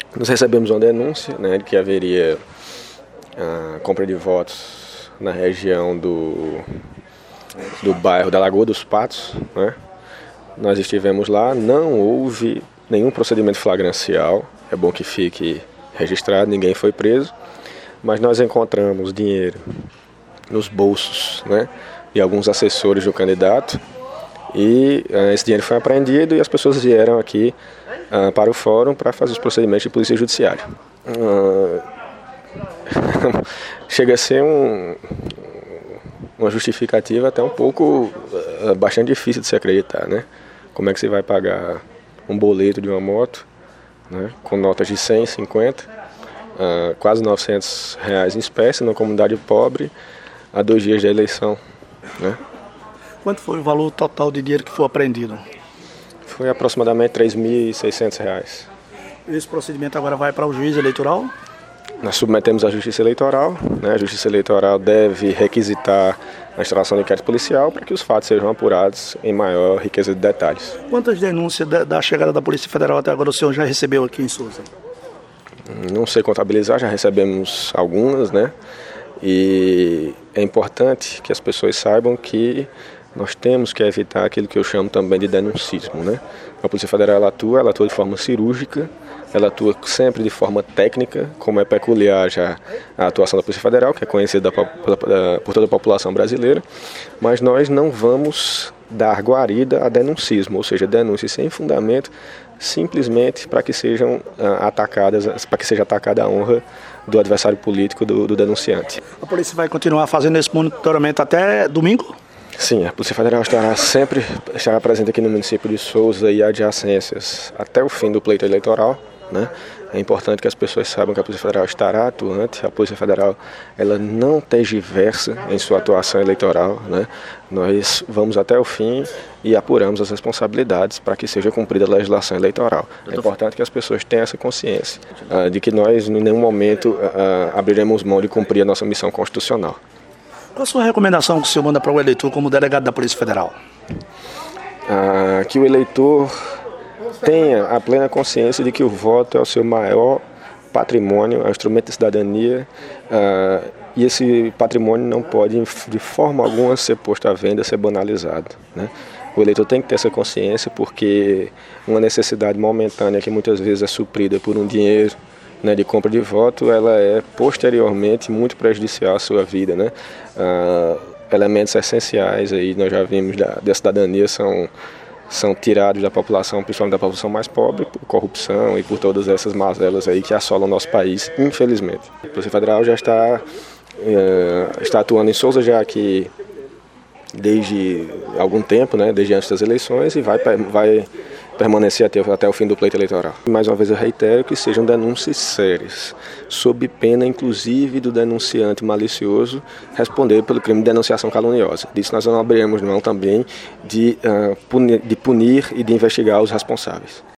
Nós recebemos uma denúncia, né, de que haveria compra de votos na região do bairro da Lagoa dos Patos, né? Nós estivemos lá, não houve nenhum procedimento flagrancial, é bom que fique registrado, ninguém foi preso, mas nós encontramos dinheiro nos bolsos, né, de alguns assessores do candidato, e esse dinheiro foi apreendido e as pessoas vieram aqui para o fórum para fazer os procedimentos de polícia judiciária. Chega a ser uma justificativa até um pouco bastante difícil de se acreditar, né? Como é que você vai pagar um boleto de uma moto, né, com notas de 100, 50, quase R$900 em espécie, numa comunidade pobre, a 2 dias da eleição, né? Quanto foi o valor total de dinheiro que foi apreendido? Foi aproximadamente R$3.600. Esse procedimento agora vai para o juiz eleitoral? Nós submetemos à Justiça Eleitoral, né? A Justiça Eleitoral deve requisitar a instalação de inquérito policial para que os fatos sejam apurados em maior riqueza de detalhes. Quantas denúncias da chegada da Polícia Federal até agora o senhor já recebeu aqui em Souza? Não sei contabilizar, já recebemos algumas, né? E é importante que as pessoas saibam que nós temos que evitar aquilo que eu chamo também de denuncismo, né? A Polícia Federal ela atua de forma cirúrgica, ela atua sempre de forma técnica, como é peculiar já a atuação da Polícia Federal, que é conhecida por toda a população brasileira, mas nós não vamos dar guarida a denuncismo, ou seja, denúncias sem fundamento, simplesmente para que sejam para que seja atacada a honra do adversário político do denunciante. A polícia vai continuar fazendo esse monitoramento até domingo? Sim, a Polícia Federal estará presente aqui no município de Souza e adjacências até o fim do pleito eleitoral, né? É importante que as pessoas saibam que a Polícia Federal estará atuante, a Polícia Federal ela não tergiversa em sua atuação eleitoral, né? Nós vamos até o fim e apuramos as responsabilidades para que seja cumprida a legislação eleitoral. É importante que as pessoas tenham essa consciência de que nós em nenhum momento abriremos mão de cumprir a nossa missão constitucional. Qual a sua recomendação que o senhor manda para o eleitor como delegado da Polícia Federal? Que o eleitor tenha a plena consciência de que o voto é o seu maior patrimônio, é um instrumento de cidadania, e esse patrimônio não pode de forma alguma ser posto à venda, ser banalizado, né? O eleitor tem que ter essa consciência porque uma necessidade momentânea que muitas vezes é suprida por um dinheiro, né, de compra de voto, ela é posteriormente muito prejudicial à sua vida, né? Elementos essenciais aí nós já vimos da cidadania são tirados da população, principalmente da população mais pobre, por corrupção e por todas essas mazelas aí que assolam o nosso país, infelizmente. A Polícia Federal já está atuando em Souza já aqui desde algum tempo, né, desde antes das eleições, e vai permanecer até o fim do pleito eleitoral. Mais uma vez eu reitero que sejam denúncias sérias, sob pena inclusive do denunciante malicioso responder pelo crime de denunciação caluniosa. Disso nós não abriremos mão também de punir e de investigar os responsáveis.